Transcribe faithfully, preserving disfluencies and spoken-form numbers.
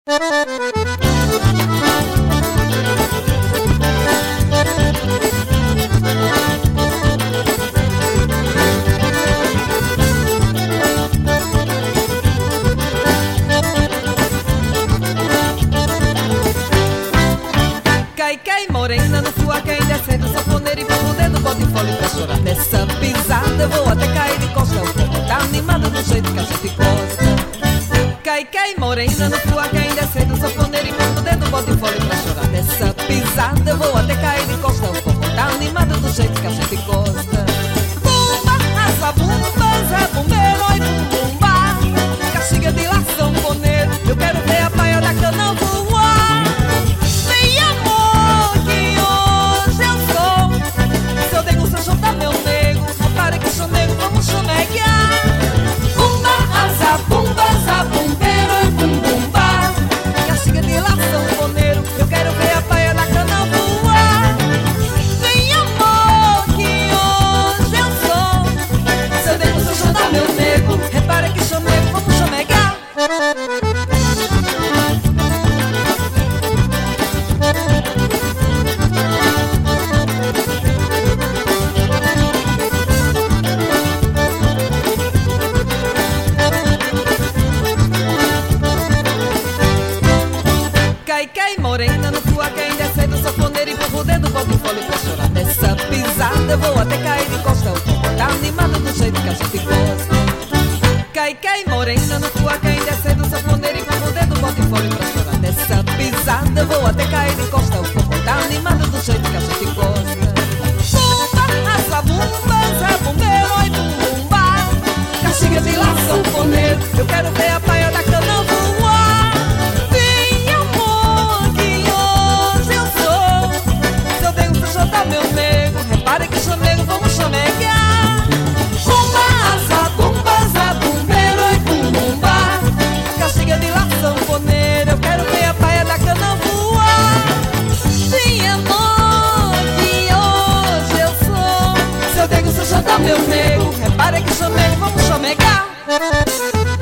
Cai, cai, morena, no tua quem descendo, saponeiro e fogo dedo, bota em folha pra chorar. Nessa pisada eu vou até cair de costa, o corpo tá animado do jeito que a gente gosta. Cai, cai, morena, no tua quem descendo, saponeiro e fogo dedo, bota em folha pra chorar. Nessa pisada eu vou até cair de costa, o corpo tá animado do jeito que a gente gosta. Bumba, asa, bumba, zabumbeiro, oi, bum, bumba. Caxiga de lá, sanfoneiro, eu quero ver a paia da cana voar. Vem, amor, que hoje eu sou seu nego, seu junta meu nego. Repare que sou nego, vamos choneguear. Bumba, asa, bumba, zabumbeiro, oi, bum, bumba. Caxiga de lá, sanfoneiro, eu quero ver a paia da cana voar. Vem, amor, que hoje eu sou seu nego, seu junta meu nego. Repare que sou nego, vamos choneguear. Cai, cai, morena, no tua quem descendo, saponeiro e burro dedo, bota em folha pra chorar. Nessa pisada eu vou até cair de costa, o corpo tá animado do jeito que a gente gosta. Cai, cai, morena, no tua quem descendo, saponeiro e burro dedo, bota em folha pra chorar. Nessa pisada eu vou até cair de costa, o corpo tá animado do jeito que a gente gosta. Bumba, asa, bumba, zabumbeiro, oi, bum, bumba. Caxiga de lá, sanfoneiro, eu quero ver a paia da cana voar. Vem, amor, que hoje eu sou seu nego, seu jota, meu nego. Repare que sou nego, vamos choneguear. Bumba, asa, bumba, zabumbeiro, oi, bum, bumba. Caxiga de lá, sanfoneiro, eu quero ver a paia da cana voar. Vem, amor, que hoje eu sou seu nego, seu jota, meu nego. Repare que sou nego, vamos choneguear.